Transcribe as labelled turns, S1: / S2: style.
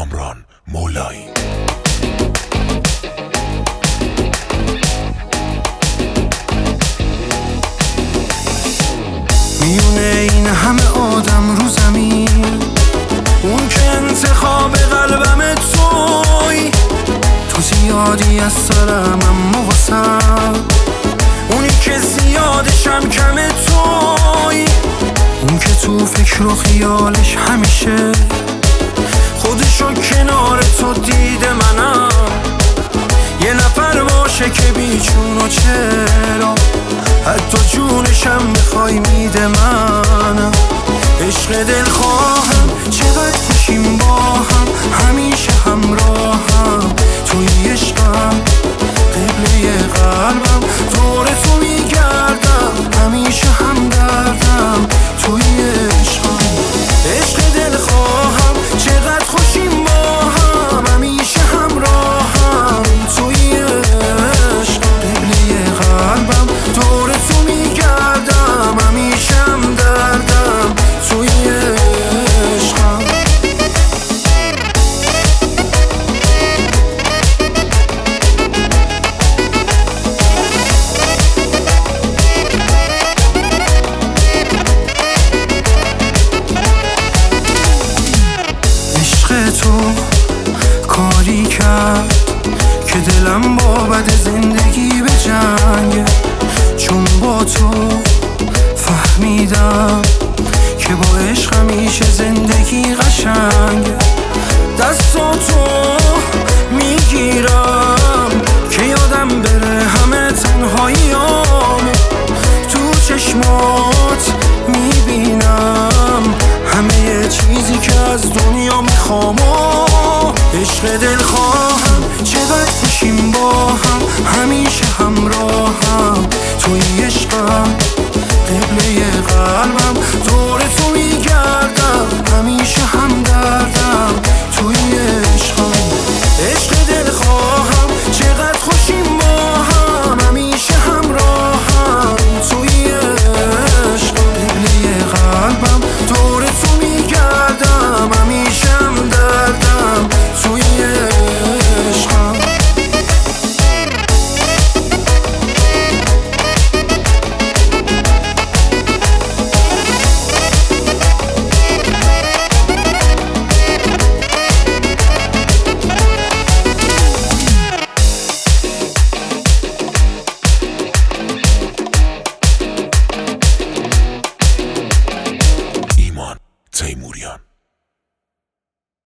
S1: کامران مولایی.
S2: میونه این همه آدم رو زمین، اون که انتخاب قلبم توی، تو زیادی از سرم اما واسم، اونی که زیادشم کم توی، اون که تو فکر و خیالش همیشه خودشو کنار تو دیده منم، یه نفر باشه که بیچون و چرا حتی جونشم میخوای میده منم. عشق دلخواهم چقدر خوشیم با هم، همیشه همراهم توی عشقم، قبله قلبم دور تو میگردم، همیشه همدردم توی عشقم. عشق دلخواهم چقدر خوشیم با هم، همیشه همراهم توی عشقم، قبله قلبم دور تو میگردم، همیشه همدردم توی عشقم. عشق تو کاری کرد که دلم با بد زندگی به جنگه، چون با تو فهمیدم که با عشق همیشه زندگی قشنگه. دستاتو میگیرم که یادم بره همه تنهاییامو، تو چشمات میبینم همه چیزی که از دنیا میخوام. عشق دلخواهم چقدر خوشیم با هم، همیشه همراهم توی عشقم،